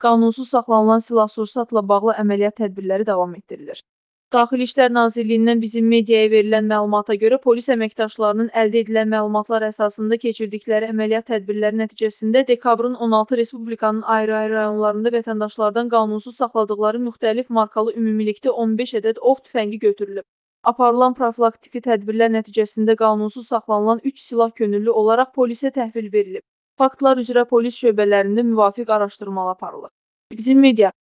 qanunsuz saxlanılan silah-sursatla bağlı əməliyyat tədbirləri davam etdirilir. Daxili İşlər Nazirliyindən bizim mediaya verilən məlumata görə polis əməkdaşlarının əldə edilən məlumatlar əsasında keçirdikləri əməliyyat tədbirləri nəticəsində dekabrın 16 Respublikanın ayrı-ayrı rayonlarında vətəndaşlardan qanunsuz saxladıqları müxtəlif markalı ümumilikdə 15 ədəd ov tüfəngi götürülüb. Aparılan profilaktiki tədbirlər nəticəsində qanunsuz saxlanılan 3 silah könüllü olaraq polisə təhvil verilib. Faktlar üzrə polis şöbələrində müvafiq araşdırmalar aparılır. Bizim media